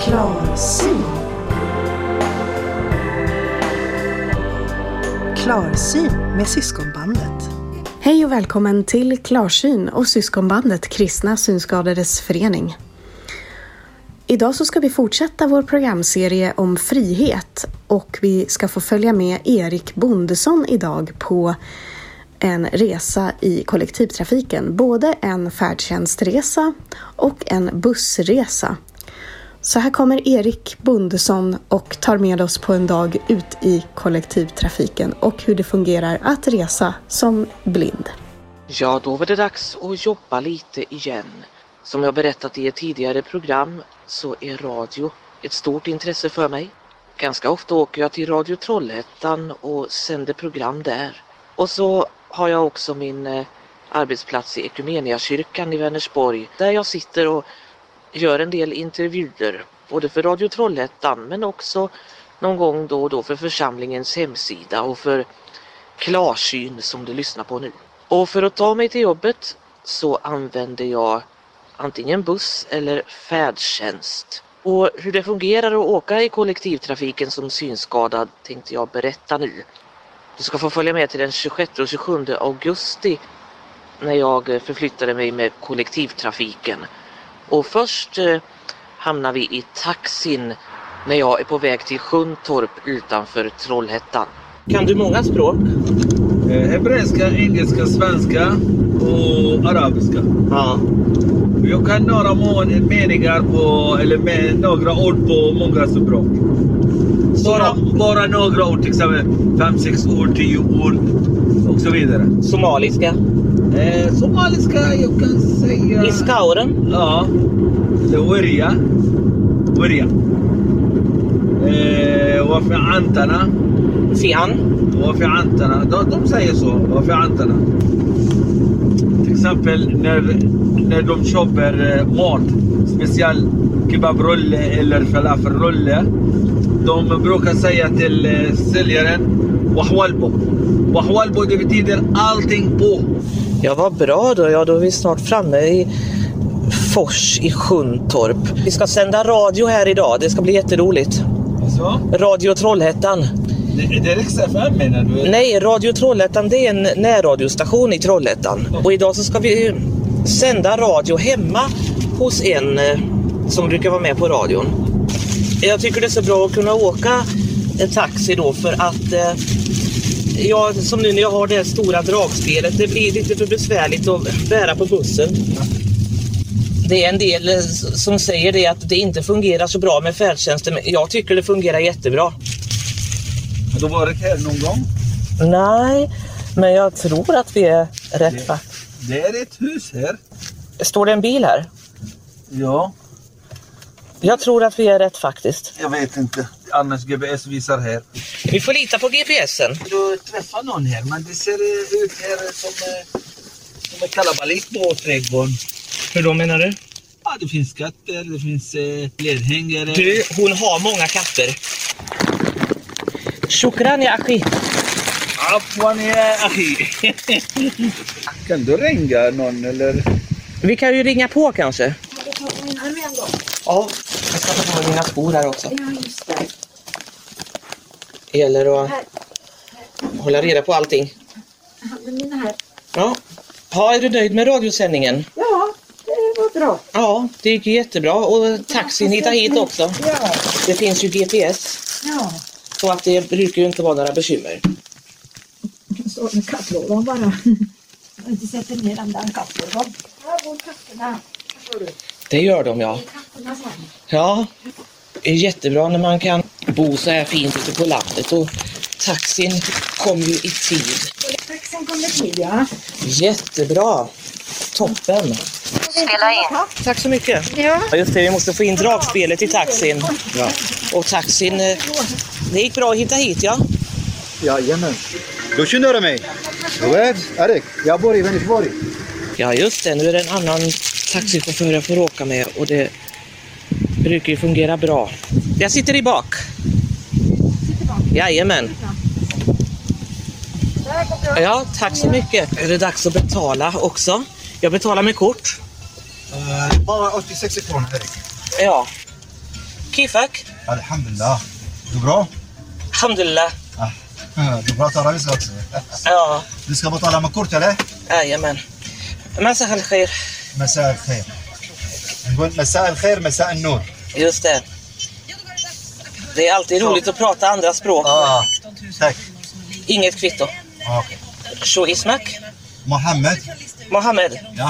Klarsyn. Klarsyn med Syskonbandet. Hej och välkommen till Klarsyn och Syskonbandet, Kristna Synskadades förening. Idag så ska vi fortsätta vår programserie om frihet och vi ska få följa med Erik Bondesson idag på en resa i kollektivtrafiken. Både en färdtjänstresa och en bussresa. Så här kommer Erik Bondesson och tar med oss på en dag ut i kollektivtrafiken och hur det fungerar att resa som blind. Ja, då var det dags att jobba lite igen. Som jag berättat i ett tidigare program så är radio ett stort intresse för mig. Ganska ofta åker jag till Radio Trollhättan och sänder program där. Och så har jag också min arbetsplats i Ekumeniakyrkan i Vänersborg där jag sitter och gör en del intervjuer både för Radio Trollhättan men också någon gång då och då för församlingens hemsida och för Klarsyn som du lyssnar på nu. Och för att ta mig till jobbet så använder jag antingen buss eller färdtjänst. Och hur det fungerar att åka i kollektivtrafiken som synskadad tänkte jag berätta nu. Du ska få följa med till den 26 och 27 augusti när jag förflyttade mig med kollektivtrafiken. Och först hamnar vi i taxin när jag är på väg till Sjuntorp utanför Trollhättan. Kan du många språk? Hebreiska, engelska, svenska och arabiska. Ja. Jag kan några meningar på, eller med några ord på många språk. Bara några ord, till exempel 5-6 ord, 10 ord och så vidare. Somaliska? Somaliska, jag kan säga... I skauren? Ja. Wirja. Varför antarna? Fian? Varför antarna? De säger så. Varför antarna? Till exempel när de köper mat, speciellt kebabrulle eller falafelrulle, de brukar säga till säljaren wahwalbo. Wahwalbo, det betyder allting på. Ja, vad bra då. Ja, då är vi snart framme i Fors i Sjuntorp. Vi ska sända radio här idag. Det ska bli jätteroligt. Så? Radio Trollhättan. Det är XFM menar du? Nej, Radio Trollhättan det är en närradiostation i Trollhättan. Och idag så ska vi sända radio hemma hos en som brukar vara med på radion. Jag tycker det är så bra att kunna åka en taxi då för att som nu när jag har det här stora dragspelet, det blir lite för besvärligt att bära på bussen. Det är en del som säger det att det inte fungerar så bra med färdtjänsten, men jag tycker det fungerar jättebra. Har du varit här någon gång? Nej, men jag tror att vi är rätt. Det är ett hus här. Står det en bil här? Ja. Jag tror att vi är rätt faktiskt. Jag vet inte. Annars GPS visar här. Vi får lita på GPSen. Du träffar någon här, men det ser ut här som är kalabalik på trädgården. Hur då menar du? Ja, det finns katter, det finns ledhängare. Du, hon har många katter. Shukran ya akhi. Afwan ya akhi. Kan du ringa någon eller? Vi kan ju ringa på kanske. Ja, jag ska ta på mina skor här också. Ja, just det. Det gäller att hålla reda på allting. Mina här. Ja, är du nöjd med radiosändningen? Ja, det var bra. Ja, det gick jättebra. Och taxin hittar hit också. Ja. Det finns ju GPS. Ja. Så att det brukar ju inte vara några bekymmer. Jag står med kattlådan bara. Jag har inte sett ner den där kattlådan. Här går katterna. Det gör de, ja. Katterna sen. Ja, det är jättebra när man kan bo så här fint ute på landet. Och taxin kom ju i tid. Taxen kommer till, ja. Jättebra. Toppen. Spela in. Tack så mycket. Ja. Just det, vi måste få in dragspelet i taxin. Ja. Och taxin, det gick bra att hitta hit, ja. Jajamän. Då känner du mig. Du vet, Erik, jag bor i Vänersborg. Ja, just det. Nu är det en annan taxichaufför jag får åka med och det brukar ju fungera bra. Jag sitter i bak. Jajamän. Ja, tack så mycket. Är det dags att betala också? Jag betalar med kort. Bara 86 kronor, Erik. Ja. كيفك؟ الحمد لله. Du bra? الحمد لله. Du pratar arabiska också. Ja. Du ska betala med kort eller? Jajamän. مساء الخير. مساء الخير. نقول مساء الخير مساء النور. Just det. Det är alltid roligt att prata andra språk. Tack. Inget kvitto. Okej. شو اسمك؟ Mohammed. Mohammed. Ja.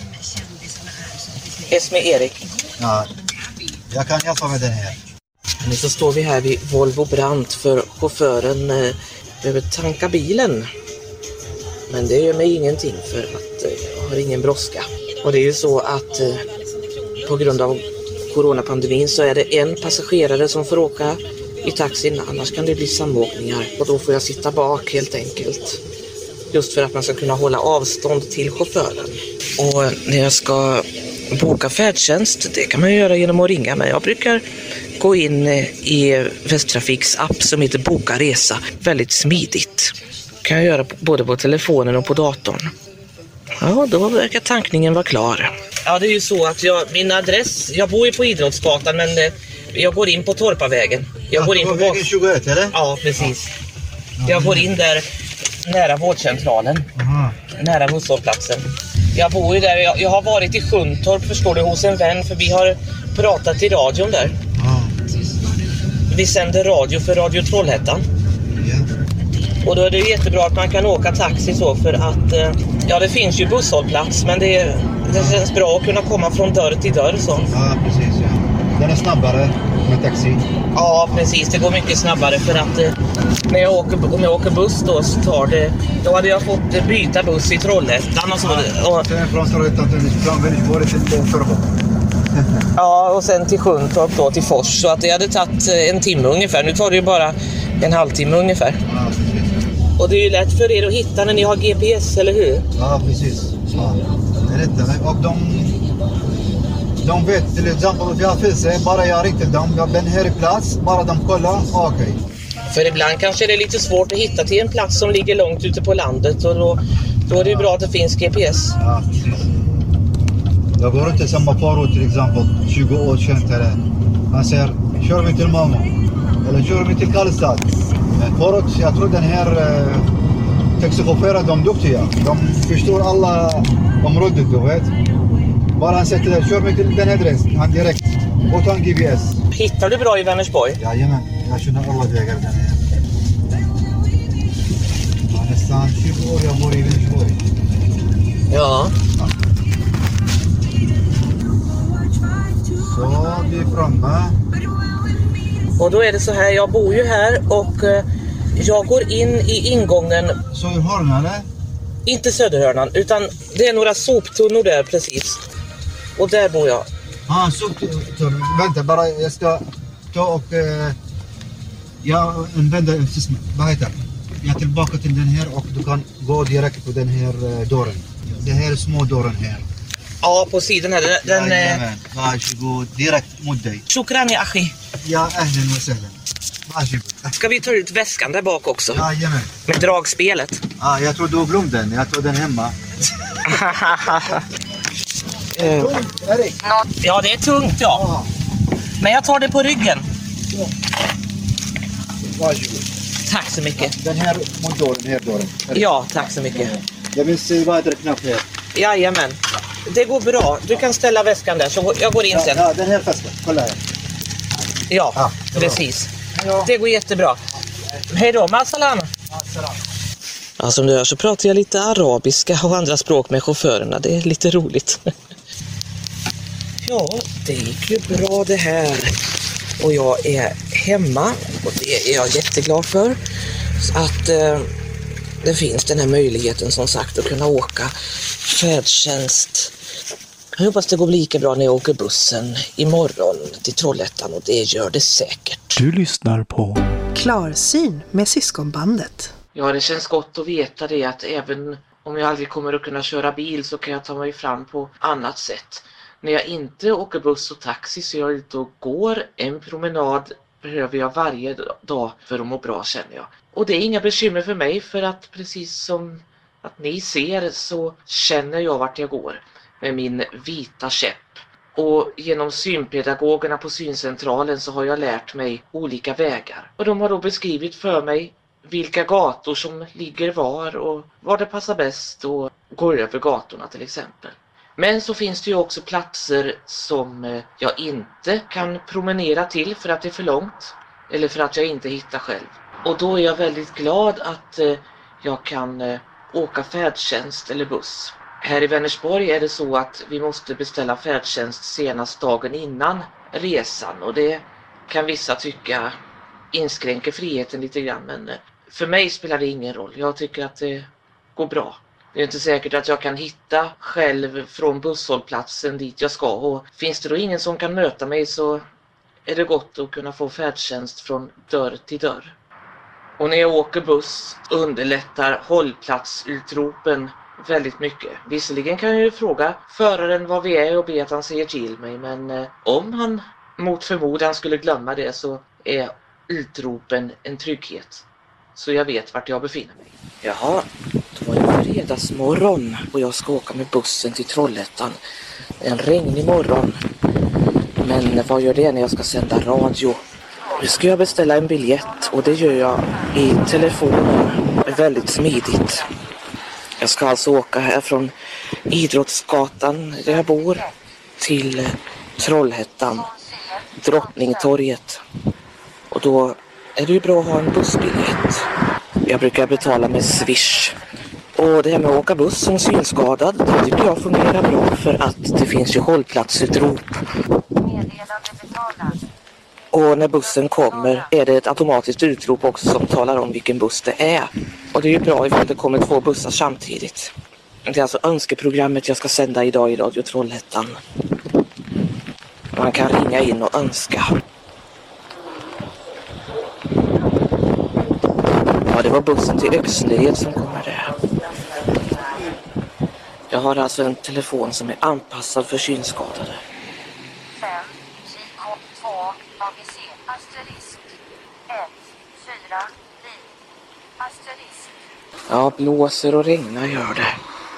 اسمي Erik. Ja. Jag kan hjälpa med den här. Nu så står vi här vid Volvo Brandt för chauffören behöver tanka bilen. Men det gör mig ingenting för att jag har ingen brådska. Och det är ju så att på grund av coronapandemin så är det en passagerare som får åka i taxin. Annars kan det bli samåkningar och då får jag sitta bak helt enkelt. Just för att man ska kunna hålla avstånd till chauffören. Och när jag ska boka färdtjänst, det kan man göra genom att ringa mig. Jag brukar gå in i Västtrafiks app som heter Boka Resa. Väldigt smidigt. Kan jag göra både på telefonen och på datorn. Ja, då verkar tankningen vara klar. Ja, det är ju så att min adress, jag bor ju på Idrottsgatan men jag går in på Torpavägen. Jag går in på vägen 21 eller? Ja, precis. Jag går in där nära vårdcentralen. Nära busshållplatsen. Jag bor ju där. Jag har varit i Sjuntorp, förstår du, hos en vän för vi har pratat i radion där. Vi sänder radio för Radio Trollhättan. Och då är det jättebra att man kan åka taxi så för att ja, det finns ju busshållplats men det känns bra att kunna komma från dörr till dörr så. Ja, precis. Ja. Den är snabbare med taxi. Ja, precis. Det går mycket snabbare för att om jag åker buss då så tar det... Då hade jag fått byta buss i Trollhättan och så. Och, sen från Trollhättan till Vänersborg till Förbo. Ja, och sen till Sjuntorp då till Fors. Så att det hade tagit en timme ungefär. Nu tar det ju bara en halvtimme ungefär. Ja, precis. Och det är ju lätt för er att hitta när ni har GPS, eller hur? Ja, precis. Ja, det är rätt. Och de vet till exempel att jag finns bara jag ringde dem. Jag ben här i plats, bara de kollar, okej. För ibland kanske det är lite svårt att hitta till en plats som ligger långt ute på landet och då är det ju bra att det finns GPS. Ja, precis. Jag går inte samma förut till exempel 20 år sedan. Han säger, kör vi till Malmö eller kör vi till Karlstad. Förut, jag tror den här taxichaufförer, de är duktiga. De förstår alla området, du vet. Bara han säger till dig, kör mig till den adress, han direkt, utan GPS. Hittar du bra i Vänersborg? Jajamän, jag känner alla vägar där nere. Ja, nästan 20 år jag bor i Vänersborg. Ja. Så, vi är framme. Och då är det så här, jag bor ju här och jag går in i ingången. Så i hörnan eller? Inte Söderhörnan, utan det är några soptunnor där precis. Och där bor jag. Soptunnor. Vänta, bara jag ska ta och jag använder, vad heter det? Jag är tillbaka till den här och du kan gå direkt på den här dörren. Det här är små dörren här. Ja, på sidan här. Varsågod, direkt mot dig. Shukran ya akhi. Ja, ahlan och sahlan. Varsågod. Ska vi ta ut väskan där bak också? Jajamän. Med dragspelet. Ja, jag tror du glömde den. Jag tog den hemma. Erik. Ja, det är tungt, ja. Men jag tar det på ryggen. Varsågod. Tack så mycket. Den här motoren, här dörren. Ja, tack så mycket. Jag vill se vad är knapp här. Jajamän. Det går bra. Du kan ställa väskan där så jag går in sen. Ja, den här fasta. Kolla här. Ja, precis. Det går jättebra. Hej då, massalam. Ja, som du hör så pratar jag lite arabiska och andra språk med chaufförerna. Det är lite roligt. Ja, det gick ju bra det här. Och jag är hemma och det är jag jätteglad för. Så att det finns den här möjligheten som sagt att kunna åka färdtjänst. Jag hoppas det går lika bra när jag åker bussen imorgon till Trollhättan och det gör det säkert. Du lyssnar på Klarsyn med Syskonbandet. Ja, det känns gott att veta det att även om jag aldrig kommer att kunna köra bil så kan jag ta mig fram på annat sätt. När jag inte åker buss och taxi så jag ute och går en promenad behöver jag varje dag för att må bra känner jag. Och det är inga bekymmer för mig för att precis som att ni ser så känner jag vart jag går med min vita käpp. Och genom synpedagogerna på syncentralen så har jag lärt mig olika vägar. Och de har då beskrivit för mig vilka gator som ligger var och var det passar bäst att gå över gatorna till exempel. Men så finns det ju också platser som jag inte kan promenera till för att det är för långt. Eller för att jag inte hittar själv. Och då är jag väldigt glad att jag kan åka färdtjänst eller buss. Här i Vänersborg är det så att vi måste beställa färdtjänst senast dagen innan resan. Och det kan vissa tycka inskränker friheten lite grann. Men för mig spelar det ingen roll. Jag tycker att det går bra. Det är inte säkert att jag kan hitta själv från busshållplatsen dit jag ska. Och finns det då ingen som kan möta mig så är det gott att kunna få färdtjänst från dörr till dörr. Och när jag åker buss underlättar hållplatsutropen väldigt mycket. Visserligen kan jag ju fråga föraren vad vi är och be att han säger till mig. Men om han mot förmodan skulle glömma det så är utropen en trygghet. Så jag vet vart jag befinner mig. Jaha, då är det fredagsmorgon och jag ska åka med bussen till Trollhättan. En regnig morgon. Men vad gör det när jag ska sända radio? Nu ska jag beställa en biljett och det gör jag i telefonen. Väldigt smidigt. Jag ska alltså åka här från Idrottsgatan där jag bor till Trollhättan, Drottningtorget. Och då är det ju bra att ha en bussbiljett. Jag brukar betala med Swish. Och det här med att åka buss som synskadad, det tycker jag fungerar bra för att det finns ju hållplatsutrop. Och när bussen kommer är det ett automatiskt utrop också som talar om vilken buss det är. Och det är ju bra ifall det kommer 2 bussar samtidigt. Det är alltså önskeprogrammet jag ska sända idag i Radio Trollhättan. Man kan ringa in och önska. Ja, det var bussen till Öxnered som kommer där. Jag har alltså en telefon som är anpassad för synskadade. 5, 2, ABC, asterisk, 1, 4, asterisk. Ja, blåser och regnar gör det.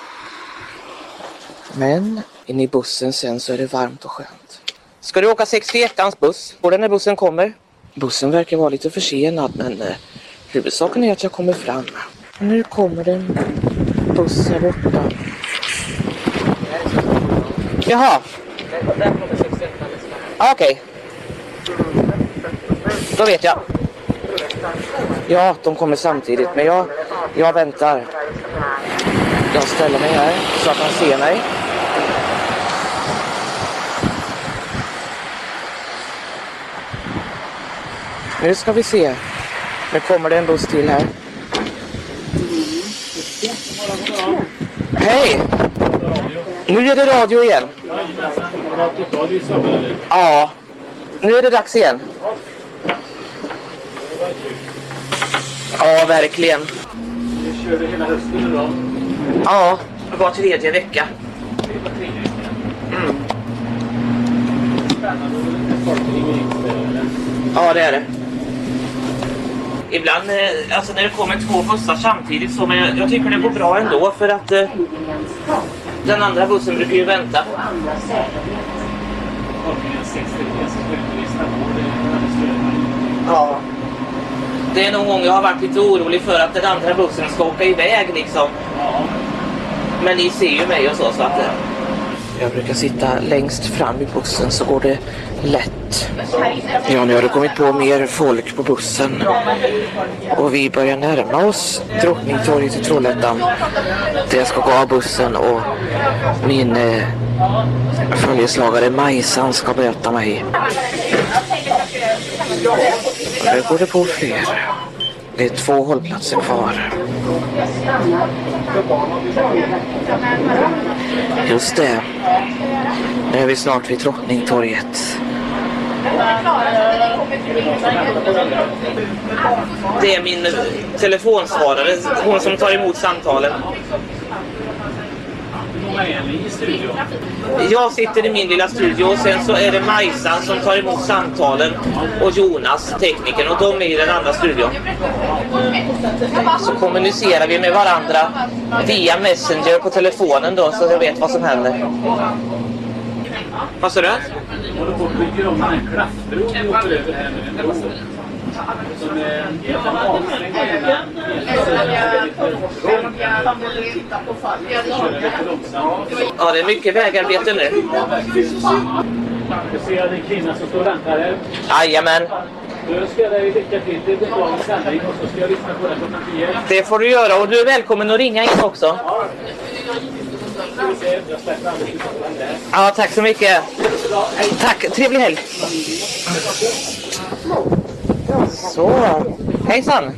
Men inne i bussen sen så är det varmt och skönt. Ska du åka 61ans buss? Och när bussen kommer? Bussen verkar vara lite försenad men huvudsaken är att jag kommer fram. Nu kommer den buss här borta. Jaha. Okej. Då vet jag. Ja, de kommer samtidigt. Men jag väntar. Jag ställer mig här så att han ser mig. Nu ska vi se. Nu kommer det en buss till här. Hej! Nu är det radio igen. Ja, nu är det dags igen. Ja, verkligen. Vi körde hela hösten idag. Ja, det var 3:e vecka. Mm. Ja, det är det. Ibland, alltså när det kommer 2 bussar samtidigt så, men jag tycker det går bra ändå för att den andra bussen brukar ju vänta. Ja. Det är någon gång jag har varit lite orolig för att den andra bussen ska åka iväg liksom. Men ni ser ju mig och så att jag brukar sitta längst fram i bussen så går det lätt. Ja, nu har det kommit på mer folk på bussen. Och vi börjar närma oss Drottningtorget i Trollhättan. Där jag ska gå av bussen och min följeslagare Majsan ska möta mig. Där går det på fler. Det är 2 hållplatser kvar. Just det. Nu är vi snart vid Drottningtorget. Det är min telefonsvarare, hon som tar emot samtalen. Jag sitter i min lilla studio och sen så är det Majsan som tar emot samtalen och Jonas, tekniken, och de är i den andra studion. Så kommunicerar vi med varandra via Messenger på telefonen då så jag vet vad som händer. Vad sa du? Håller på att bygga om den här kraftbron vi åker över här med en bro. Som är avstängd hela. Ja, det är mycket vägarbete nu. Du ser en kvinna som står och väntar här. Jajamän. Då ska jag dig lycka till. Det blir bra sändning och så ska jag lyssna på den klockan 10. Det får du göra och du är välkommen att ringa in också. Jag släpper alldeles utanför den där. Ja, tack så mycket. Tack, trevlig helg. Så, hejsan.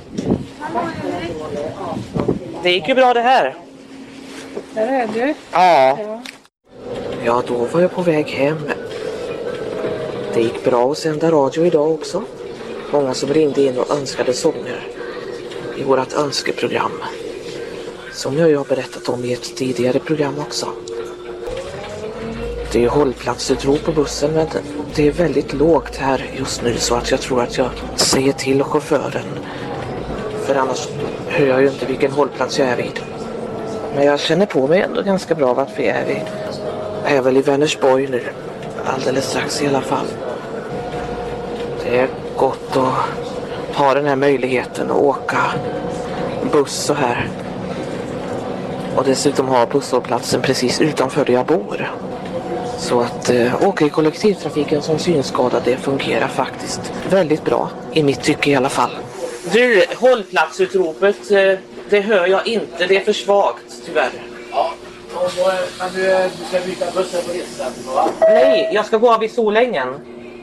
Det gick ju bra det här. Där är du. Ja. Ja, då var jag på väg hem. Det gick bra att sända radio idag också. Många som ringde in och önskade sånger i vårt önskeprogram. Som jag har berättat om i ett tidigare program också. Det är hållplatsutrop på bussen, men det är väldigt lågt här just nu så att jag tror att jag säger till chauffören. För annars hör jag ju inte vilken hållplats jag är vid. Men jag känner på mig ändå ganska bra vart vi är vid. Jag är väl i Vänersborg nu. Alldeles strax i alla fall. Det är gott att ha den här möjligheten att åka buss så här. Och dessutom ha busshållplatsen precis utanför där jag bor. Så att åka i kollektivtrafiken som synskadad, det fungerar faktiskt väldigt bra. I mitt tycke i alla fall. Du, hållplatsutropet, det hör jag inte. Det är för svagt, tyvärr. Ja, men du ska byta bussen på resecentrum, va? Nej, jag ska gå av i Solängen.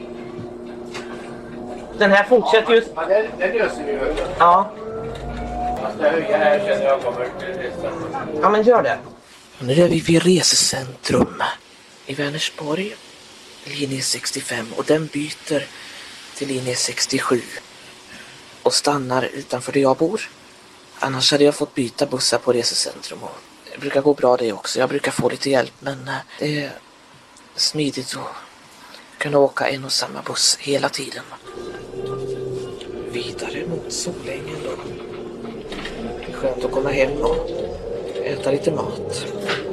Den här fortsätter ju... Ja, det löser vi ju. Ja. Jag ska höja här, känner jag kommer till resecentrum. Ja, men gör det. Nu är vi vid resecentrum i Vänersborg, linje 65, och den byter till linje 67 och stannar utanför där jag bor. Annars hade jag fått byta bussar på resecentrum och det brukar gå bra det också. Jag brukar få lite hjälp, men det är smidigt att kunna åka en och samma buss hela tiden. Vidare mot Solängen då. Det är skönt att komma hem och äta lite mat.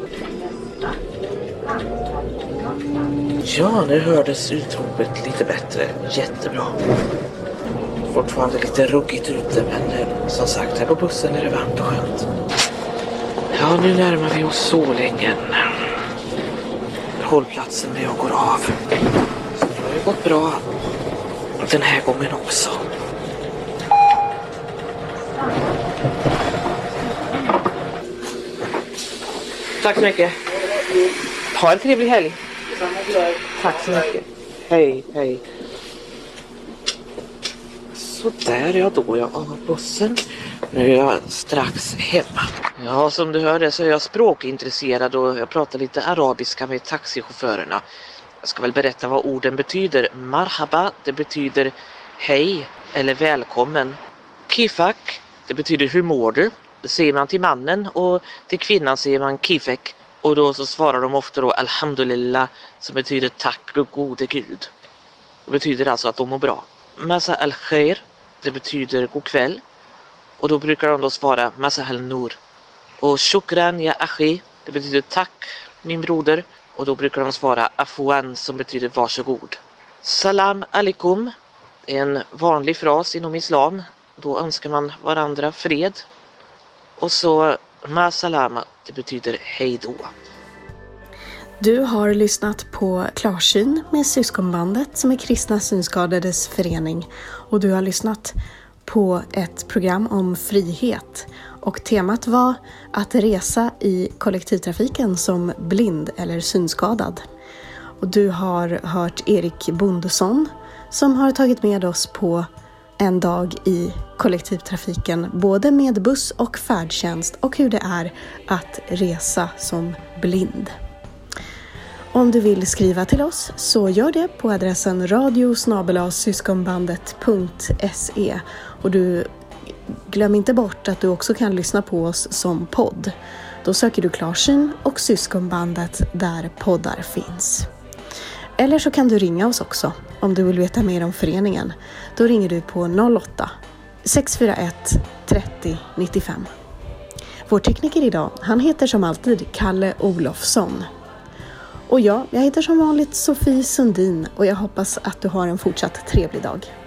Ja, nu hördes utropet lite bättre. Jättebra. Fortfarande lite ruggigt ute, men som sagt, här på bussen är det varmt och skönt. Ja, nu närmar vi oss Solängen. Hållplatsen där jag går av. Så det har ju gått bra den här gången också. Tack så mycket. Ha en trevlig helg. Tack så mycket. Hej, hej. Så där är jag då, jag av bussen. Nu är jag strax hemma. Ja, som du hörde så är jag språkintresserad och jag pratar lite arabiska med taxichaufförerna. Jag ska väl berätta vad orden betyder. Marhaba, det betyder hej eller välkommen. Kifak, det betyder hur mår du? Det säger man till mannen, och till kvinnan säger man kifek. Och då så svarar de ofta då alhamdulillah, som betyder tack och gode Gud. Det betyder alltså att de mår bra. Masa al-khair, det betyder god kväll. Och då brukar de då svara masa al-nur. Och shukran ya akhi, det betyder tack min broder. Och då brukar de svara afwan, som betyder varsågod. Salam alaikum är en vanlig fras inom islam. Då önskar man varandra fred. Och så ma salama, det betyder hej då. Du har lyssnat på Klarsyn med Syskonbandet som är Kristna synskadades förening. Och du har lyssnat på ett program om frihet. Och temat var att resa i kollektivtrafiken som blind eller synskadad. Och du har hört Erik Bondesson som har tagit med oss på en dag i kollektivtrafiken, både med buss och färdtjänst, och hur det är att resa som blind. Om du vill skriva till oss så gör det på adressen radio@syskonbandet.se, och du glöm inte bort att du också kan lyssna på oss som podd. Då söker du Klarsyn och Syskonbandet där poddar finns. Eller så kan du ringa oss också om du vill veta mer om föreningen. Då ringer du på 08-641 30 95. Vår tekniker idag, han heter som alltid Kalle Olofsson. Och jag heter som vanligt Sofie Sundin och jag hoppas att du har en fortsatt trevlig dag.